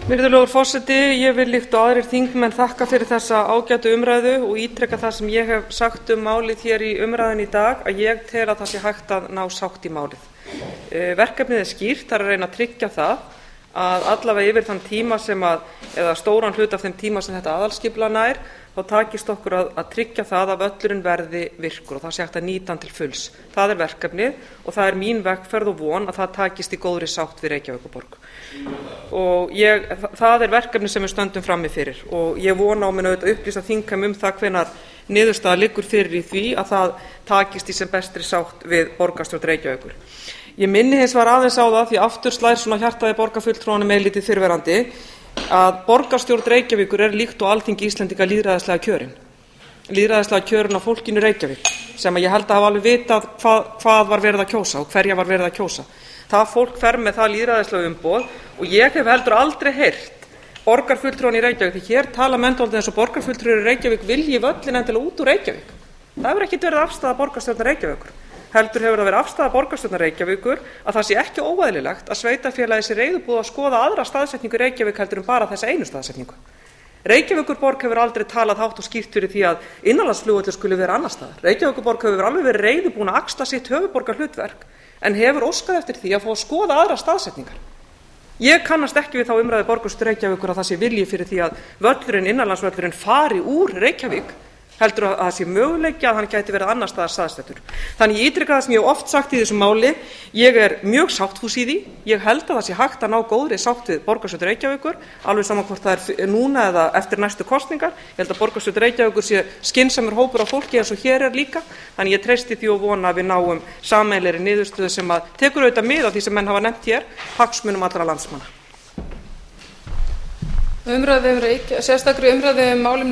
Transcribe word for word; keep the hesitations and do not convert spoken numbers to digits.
Virðulegur forseti, ég vil líkt og aðrir þingmenn þakka fyrir þessa ágætu umræðu og ítreka það sem ég hef sagt um málið hér í umræðunni í dag, að ég tel að það sé hægt að ná sátt í málið. Verkefnið er skýrt, það er að reyna að tryggja það að allavega yfir þann tíma sem að, eða stóran hluta af þeim tíma sem þetta aðalskipulag nær, þá takist okkur að, að tryggja það að völlurinn verði virkur og það sé hægt að nýta hann til fulls. Það er verkefnið og það er mín vegferð og von að það takist í góðri sátt við Reykjavíkurborg. Og ég, það er verkefni sem við stöndum frammi fyrir og ég vona og mun auðvitað upplýsa þingheim um það hvenær niðurstaða liggur fyrir í því að það takist í sem bestri sátt við borgarstjórn Reykjavíkur. Ég minni hins vegar aðeins á það, því aftur slær svona hjartaði borgarfulltrúanum eilítið fyrrverandi, að borgarstjórn Reykjavíkur er líkt og Alþingi Íslendinga lýðræðislega kjörin. Lýðræðislega kjörin á fólkinu í Reykjavík, sem ég held að hafa alveg vitað hvað, hvað var verið að kjósa og hverja var verið að kjósa. Það fólk fer með það lýðræðislega umboð og ég hef heldur aldrei heyrt borgarfulltrúan í Reykjavík, því hér tala menn dálítið eins og borgarfulltrúar í Reykjavík vilji völlinn endilega út úr Reykjavík. Það hefur ekkert verið afstaða borgarstjórnar Reykjavíkur. Heldur hefur það verið afstaða borgarstjórnar Reykjavíkur að það sé ekki óeðlilegt að sveitarfélagið sé reiðubúið að skoða aðra staðsetningu í Reykjavík heldur en bara þessa einu staðsetningu. Reykjavíkurborg hefur aldrei talað hátt og skýrt fyrir því að innanlandsflugvöllur skuli vera annars staðar. Reykjavíkurborg hefur alveg verið reiðubúin að axla sitt höfuðborgarhlutverk en hefur óskað eftir því að fá að skoða aðra staðsetningar. Ég kannast ekki við þá umræðu borgarstjóra Reykjavíkur að það sé vilji fyrir því að völlurinn, innanlandsvöllurinn fari úr Reykjavík, heldur að það sé möguleiki að hann gæti verið annars staðar staðsettur. Þannig ég ítreka það sem ég hef oft sagt í þessu máli, ég er mjög sáttfús í því, ég held að það sé hægt að ná góðri sátt við borgarstjórn Reykjavíkur, alveg saman hvort það er núna eða eftir næstu kosningar. Ég held að borgarstjórn Reykjavíkur sé skynsamur hópur af fólki eins og hér er líka, þannig ég treysti því og vona að við náum sameiginlegri niðurstöðu sem að tekur auðvitað mið af því sem menn hafa nefnt hér, hagsmunum allra landsmanna. Umræðu um Reykjavík, sérstakri umræðu um málefni